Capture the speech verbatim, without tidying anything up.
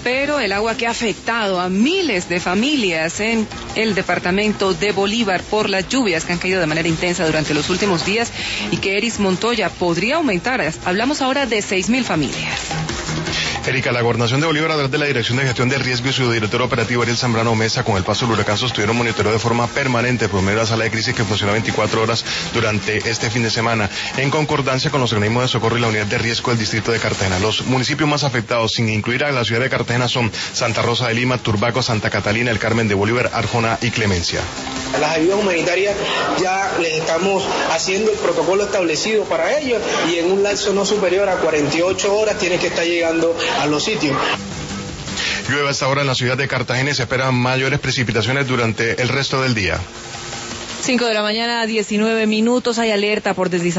pero el agua que ha afectado a miles de familias en el departamento de Bolívar por las lluvias que han caído de manera intensa durante los últimos días y que Eris Montoya podría aumentar. Hablamos ahora de seis mil familias. Erika, la Gobernación de Bolívar, a través de la Dirección de Gestión de Riesgo y su director operativo Ariel Zambrano Mesa, con el paso del huracán, sostuvieron monitoreo de forma permanente por medio de la sala de crisis que funciona veinticuatro horas durante este fin de semana, en concordancia con los organismos de socorro y la unidad de riesgo del distrito de Cartagena. Los municipios más afectados, sin incluir a la ciudad de Cartagena, son Santa Rosa de Lima, Turbaco, Santa Catalina, El Carmen de Bolívar, Arjona y Clemencia. Las ayudas humanitarias ya les estamos haciendo el protocolo establecido para ellos y en un lapso no superior a cuarenta y ocho horas tiene que estar llegando a los sitios. Llueve hasta ahora en la ciudad de Cartagena y se esperan mayores precipitaciones durante el resto del día. cinco de la mañana, diecinueve minutos, hay alerta por deslizamiento.